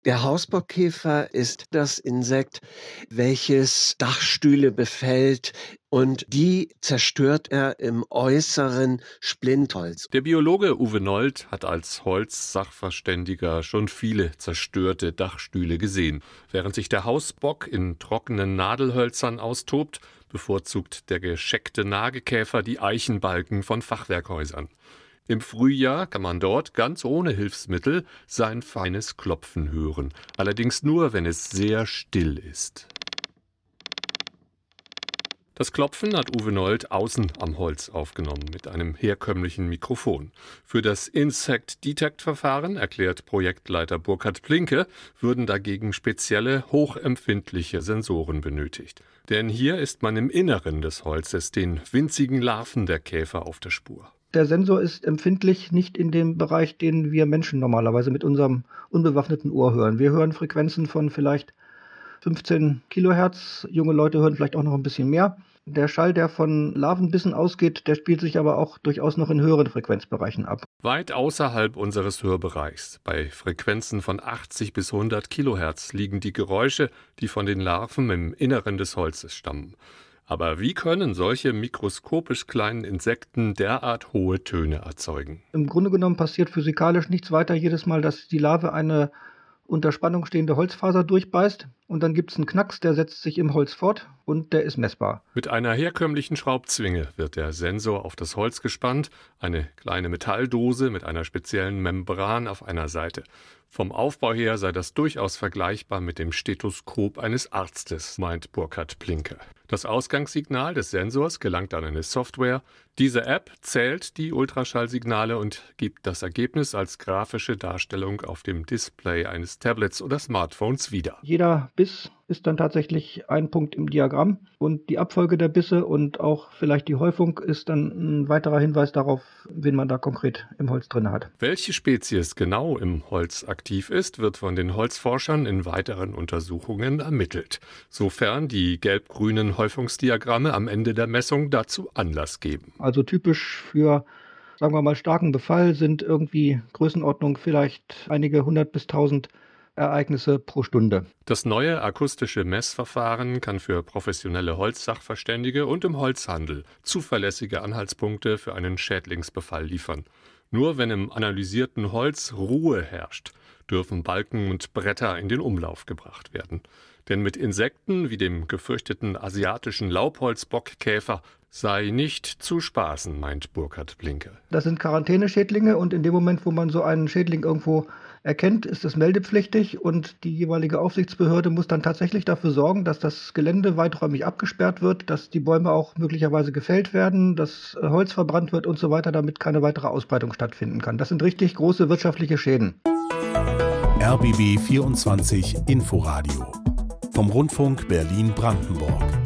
Der Hausbockkäfer ist das Insekt, welches Dachstühle befällt und die zerstört er im äußeren Splintholz. Der Biologe Uwe Nold hat als Holzsachverständiger schon viele zerstörte Dachstühle gesehen. Während sich der Hausbock in trockenen Nadelhölzern austobt, bevorzugt der gescheckte Nagekäfer die Eichenbalken von Fachwerkhäusern. Im Frühjahr kann man dort ganz ohne Hilfsmittel sein feines Klopfen hören, allerdings nur, wenn es sehr still ist. Das Klopfen hat Uwe Nold außen am Holz aufgenommen mit einem herkömmlichen Mikrofon. Für das Insect-Detect-Verfahren, erklärt Projektleiter Burkhard Plinke, würden dagegen spezielle, hochempfindliche Sensoren benötigt. Denn hier ist man im Inneren des Holzes den winzigen Larven der Käfer auf der Spur. Der Sensor ist empfindlich nicht in dem Bereich, den wir Menschen normalerweise mit unserem unbewaffneten Ohr hören. Wir hören Frequenzen von vielleicht 15 Kilohertz. Junge Leute hören vielleicht auch noch ein bisschen mehr. Der Schall, der von Larvenbissen ausgeht, der spielt sich aber auch durchaus noch in höheren Frequenzbereichen ab. Weit außerhalb unseres Hörbereichs, bei Frequenzen von 80 bis 100 Kilohertz, liegen die Geräusche, die von den Larven im Inneren des Holzes stammen. Aber wie können solche mikroskopisch kleinen Insekten derart hohe Töne erzeugen? Im Grunde genommen passiert physikalisch nichts weiter jedes Mal, dass die Larve eine unter Spannung stehende Holzfaser durchbeißt und dann gibt es einen Knacks, der setzt sich im Holz fort und der ist messbar. Mit einer herkömmlichen Schraubzwinge wird der Sensor auf das Holz gespannt, eine kleine Metalldose mit einer speziellen Membran auf einer Seite. Vom Aufbau her sei das durchaus vergleichbar mit dem Stethoskop eines Arztes, meint Burkhard Plinke. Das Ausgangssignal des Sensors gelangt an eine Software. Diese App zählt die Ultraschallsignale und gibt das Ergebnis als grafische Darstellung auf dem Display eines Tablets oder Smartphones wieder. Jeder Biss ist dann tatsächlich ein Punkt im Diagramm und die Abfolge der Bisse und auch vielleicht die Häufung ist dann ein weiterer Hinweis darauf, wen man da konkret im Holz drin hat. Welche Spezies genau im Holz aktiv ist, wird von den Holzforschern in weiteren Untersuchungen ermittelt, sofern die gelb-grünen Häufungsdiagramme am Ende der Messung dazu Anlass geben. Also typisch für, sagen wir mal, starken Befall sind irgendwie Größenordnung vielleicht einige 100 bis 1000 Ereignisse pro Stunde. Das neue akustische Messverfahren kann für professionelle Holzsachverständige und im Holzhandel zuverlässige Anhaltspunkte für einen Schädlingsbefall liefern. Nur wenn im analysierten Holz Ruhe herrscht, dürfen Balken und Bretter in den Umlauf gebracht werden. Denn mit Insekten wie dem gefürchteten asiatischen Laubholzbockkäfer sei nicht zu spaßen, meint Burkhard Plinke. Das sind Quarantäneschädlinge und in dem Moment, wo man so einen Schädling irgendwo erkennt, ist es meldepflichtig und die jeweilige Aufsichtsbehörde muss dann tatsächlich dafür sorgen, dass das Gelände weiträumig abgesperrt wird, dass die Bäume auch möglicherweise gefällt werden, dass Holz verbrannt wird und so weiter, damit keine weitere Ausbreitung stattfinden kann. Das sind richtig große wirtschaftliche Schäden. RBB 24 Inforadio vom Rundfunk Berlin-Brandenburg.